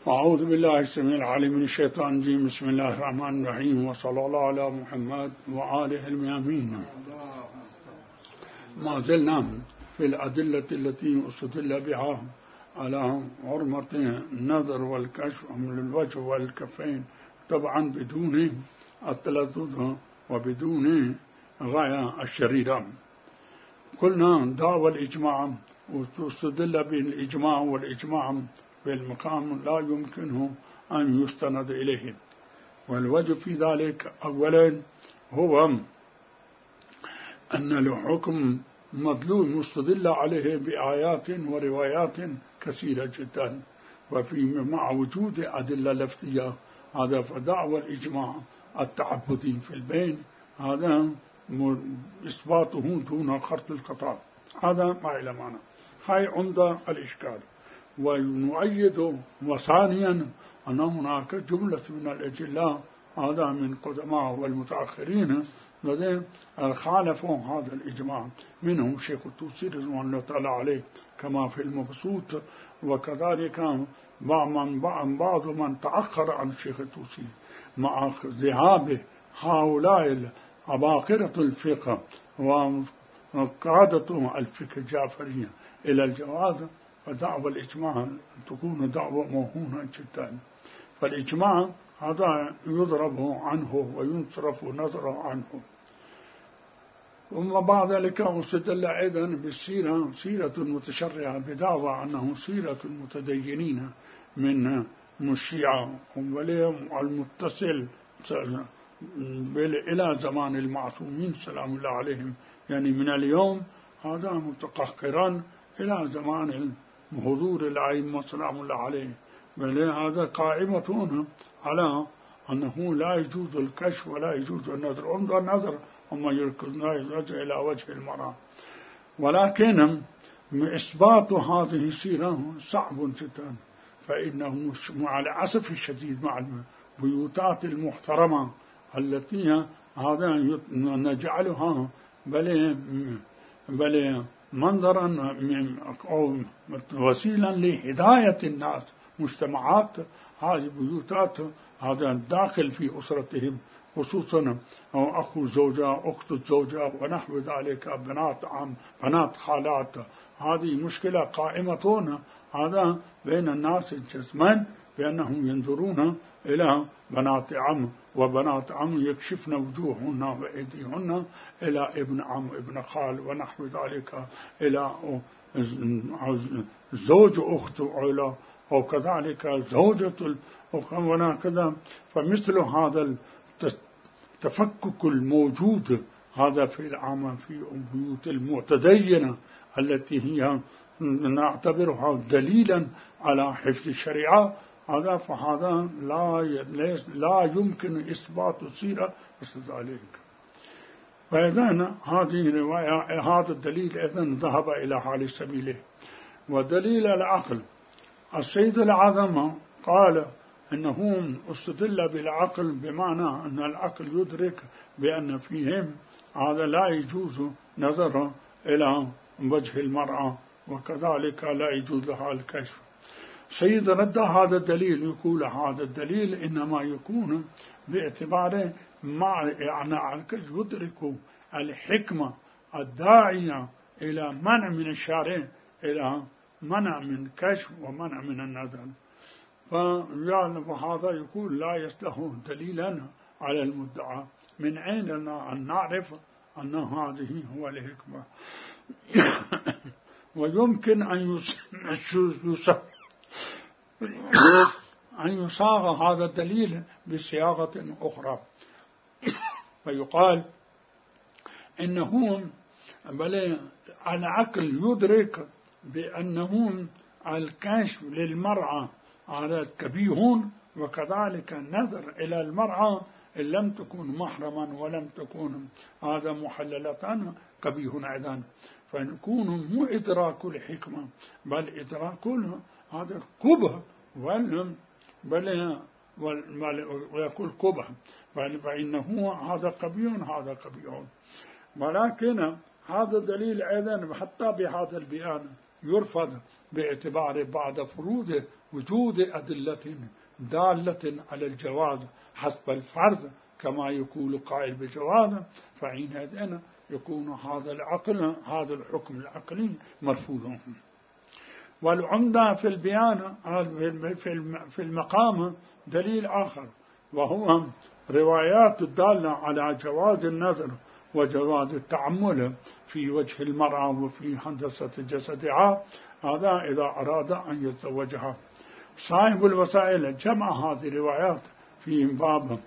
أعوذ بالله السميع العليم من الشيطان الرجيم. بسم الله الرحمن الرحيم، وصلى الله على محمد وآله الميامين. ما زلنا في الأدلة التي استدل بها على حرمة النظر والكشف من الوجه والكفين، طبعا بدون التلذذ وبدون غاية الشريرة. قلنا دعوى الإجماع واستدل بالإجماع، والإجماع بالمقام لا يمكنه أن يستند إليه. والوجه في ذلك أولا هو أن الحكم مدلول مستدل عليه بآيات وروايات كثيرة جدا، وفي مع وجود أدلة لفظية هذا فدعوى الإجماع التعبدي في البين هذا إثباته دون خرط القطع، هذا ما إلى معنى. هاي عند الإشكال. ونؤيد وثانيا أن هناك جملة من الأجلاء هذا من قدماء والمتأخرين الذين خالفوا هذا الإجماع، منهم شيخ الطوسي رضوان الله تعالى عليه كما في المبسوط، وكذلك بعض من تأخر عن شيخ الطوسي مع ذهاب هؤلاء عباقرة الفقه وقادة الفقه الجعفرية إلى الجواز، فدعوى الإجماع تكون دعوة موهونة جدا. فالإجماع هذا يضرب عنه وينصرف نظره عنه. وما بعد ذلك استدل أيضا بالسيرة، سيرة متشرعة بدعوى أنه سيرة المتدينين من الشيعة والمتصل إلى زمان المعصومين سلام الله عليهم، يعني من اليوم هذا متقهقرا إلى زمان حضور الأئمة سلام الله عليه. هذا قائمة على أنه لا يجوز الكشف ولا يجوز النظر. عند النظر هم يركزون إلى وجه المرأة، ولكن إثبات هذه السيرة صعب جدا، فإنه مع الأسف الشديد مع البيوتات المحترمة التي هذا نجعلها بل منظرا أو وسيلا لهداية الناس مجتمعات، هذه بيوتات هذا داخل في أسرتهم، خصوصا أخو الزوجة أخت الزوجة ونحو ذلك، بنات عم بنات خالات، هذه مشكلة قائمة هذا بين الناس جزما، بأنهم ينظرون إلى بنات عم وبنات عم يكشفن وجوههن وأيديهن إلى ابن عم ابن خال ونحو ذلك، إلى زوج أخت علا أو كذلك زوجة وهكذا. فمثل هذا التفكك الموجود هذا في العام في البيوت المتدينة التي هي نعتبرها دليلا على حفظ الشريعة، هذا فهذا لا يمكن إثبات سيرة مثل ذلك. فإذن هذه الرواية هذا الدليل إذن ذهب إلى حال سبيله. ودليل العقل، السيد العظمة قال إنه استدل بالعقل بمعنى أن العقل يدرك بأن فيهم هذا لا يجوز نظر إلى وجه المرأة، وكذلك لا يجوز لها الكشف. سيد رد هذا الدليل، يقول هذا الدليل إنما يكون باعتبار مع يعني العقل يدرك الحكمة الداعية إلى منع من الشارع، إلى منع من كشف ومنع من النظر. فهذا يقول لا يصلح دليلا على المدعى. من أين أن نعرف أن هذه هو الحكمة؟ ويمكن أن يصاغ هذا الدليل بصياغة أخرى، فيقال إنهم بل العقل يدرك بأنهم الكشف للمرأة على كبيهون، وكذلك النظر إلى المرأة إن لم تكن محرما ولم تكن هذا محللة كبيه أيضا. فنكون مو إدراك الحكمة بل إدراك هذا القبح، بل ويقول قبح، فإنه هذا قبيح هذا قبيح. ولكن هذا دليل أيضا حتى بهذا البيان يرفض باعتبار بعد فروض وجود أدلة دالة على الجواز حسب الفرض كما يقول قائل بجواز، فحينئذ يكون هذا الحكم العقلي مرفوضا. والعمدة في البيان في المقام دليل آخر، وهو روايات الدالة على جواز النظر وجواز التعمل في وجه المرأة وفي هندسة جسدها، هذا إذا أراد أن يتزوجها. صاحب الوسائل جمع هذه الروايات في باب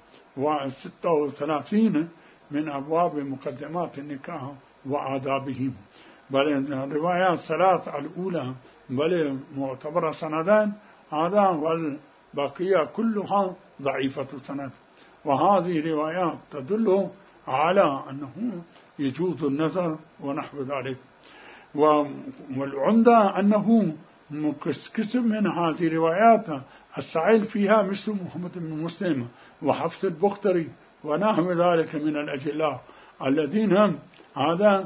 36 من أبواب مقدمات النكاح وآدابه، بل الروايات الثلاث الأولى بل معتبرة سندان، هذا والبقية كلها ضعيفة سند. وهذه روايات تدل على أنه يجوز النظر ونحو ذلك. والعمدة أنه قسم من هذه الروايات السائل فيها مثل محمد بن مسلم وحفص البختري ونحو ذلك من الأجلاء الذين هم هذا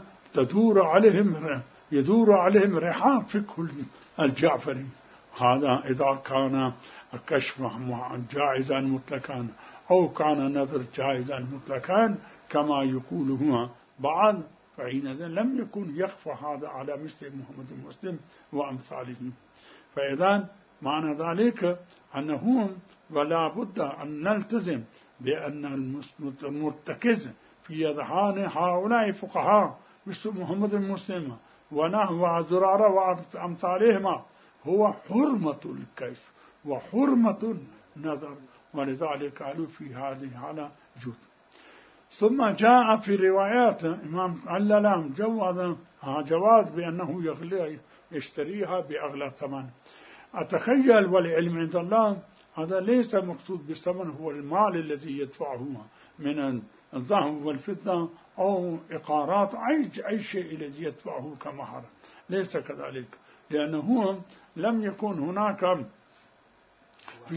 يدور عليهم رحاب فقه الجعفري. هذا إذا كان الكشف جائزا مطلقا أو كان النظر جائزا مطلقا كما يقول هو بعض، فحينئذ لم يكن يخفى هذا على مثل محمد بن مسلم وأمثاله. فإذا معنى ذلك أنه ولا بد أن نلتزم بأن المرتكز في أذهان هؤلاء فقهاء مثل محمد بن مسلم ونحو زرارة وأمثالهما هو حرمة الكشف وحرمة النظر، ولذلك قالوا في هذه الحالة جود. ثم جاء في روايات إمام علام جواز بأنه يشتريها بأغلى ثمن. أتخيل والعلم عند الله هذا ليس مقصود بالثمن هو المال الذي يدفعه من الذهب والفضة أو إقارات أي شيء الذي يدفعه كمهر، ليس كذلك، لأنه لم يكن هناك في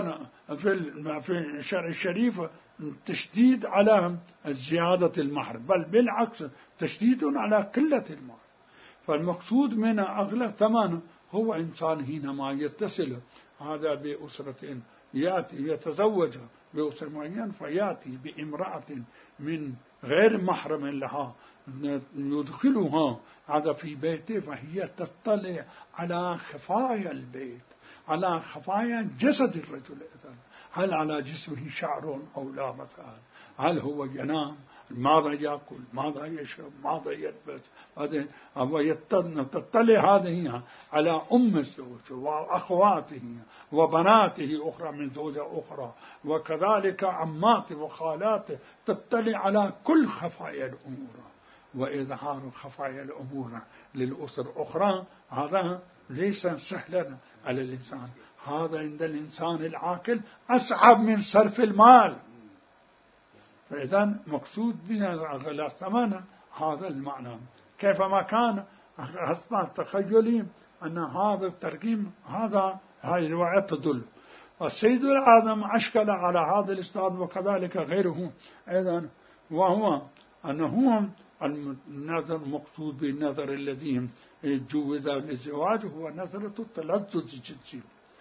الشرع الشريف تشديد على زيادة المهر، بل بالعكس تشديد على قلة المهر. فالمقصود من أغلى ثمن هو إنسان حينما يتصل هذا بأسرة يتزوج بأسرة معين فيأتي بامرأة من غير محرم لها يدخلها هذا في بيته، فهي تطلع على خفايا البيت، على خفايا جسد الرجل، هل على جسمه شعر أو لا مثلا، هل هو ينام، ماذا يأكل، ماذا يشرب، ماذا يلبس، تطلع هذه على أم الزوج وأخواته وبناته أخرى من زوجة أخرى، وكذلك عماته وخالاته، تطلع على كل خفايا الأمور. وإظهار خفايا الأمور للأسر أخرى هذا ليس سهلا على الإنسان، هذا عند الإنسان العاقل أصعب من صرف المال. فإذا مقصود بنا غلا الثمن هذا المعنى، كيفما كان حسب تخيلي أن هذا الترجيم هذه الرواية تدل. والسيد الأعظم أشكل على هذا الأستاذ وكذلك غيره أيضا، وهو أنه النظر مقصود بالنظر الذي جوز للزواج هو نظرة التلذذ الجنسي،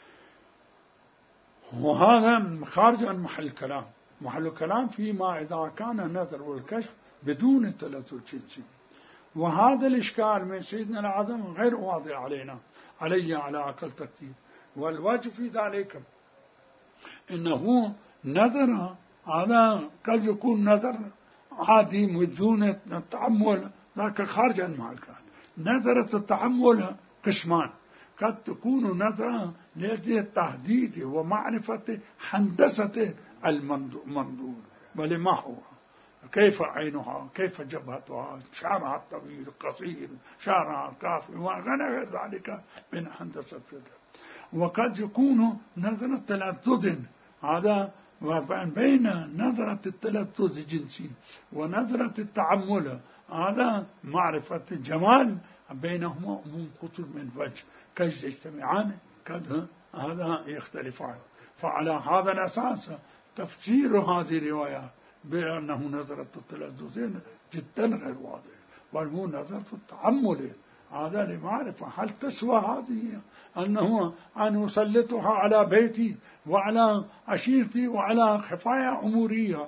وهذا خارج عن محل الكلام. محل الكلام فيما إذا كان النظر والكشف بدون التلذذ الجنسي، وهذا الإشكال من سيدنا الأعظم غير واضح علينا على أقل ترتيب. والوجه في ذلك إنه نظر هذا قد يكون نظر عادي بدون التعمل، ذاك خارج عن محل الكلام. نظرة التعمل قسمان، قد تكون نظرة للتحديد ومعرفة هندسة المنظور، ولما هو كيف عينها، كيف جبهتها، شعرها الطويل القصير، شعرها الكافي وغير ذلك من هندسة الفكر. وقد يكون نظرة تلذذ، هذا بين نظرة التلذذ الجنسي ونظرة التعمل هذا معرفة الجمال، بينهما منقطع من وجه، كيف يجتمعان قد هذا يختلفان. فعلى هذا الأساس تفسير هذه الروايات بأنه نظرة التلذذ جدا غير واضح، بل هو نظرة التعمل هذا لمعرفة هل تسوى هذه أنه أن أسلطها على بيتي وعلى عشيرتي وعلى خفايا أمورية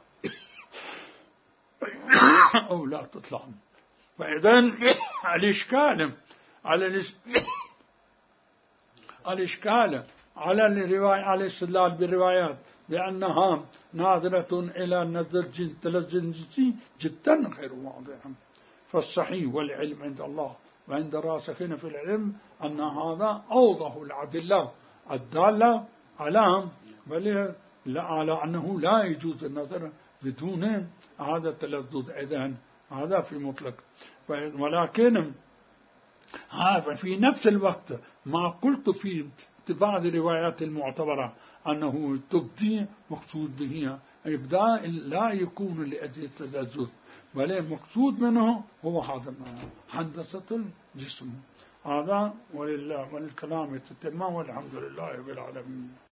أو لا تطلع. فإذن الإشكال على الرواية على الاستدلال بالروايات بأنها ناظرة إلى نظر جنسي جدا غير واضح. فالصحيح والعلم عند الله وعند الراسخين في العلم أن هذا أوضح الأدلة الدالة على أنه لا يجوز النظر بدون هذا التلذذ. إذن هذا في مطلق. ولكن هذا في نفس الوقت ما قلت في بعض الروايات المعتبرة أنه تبدي مقصود به إبداء لا يكون لأجل التلذذ، بل المقصود منه هو هذا هندسة الجسم. هذا ولله وللكلام يتتم والحمد لله رب العالمين.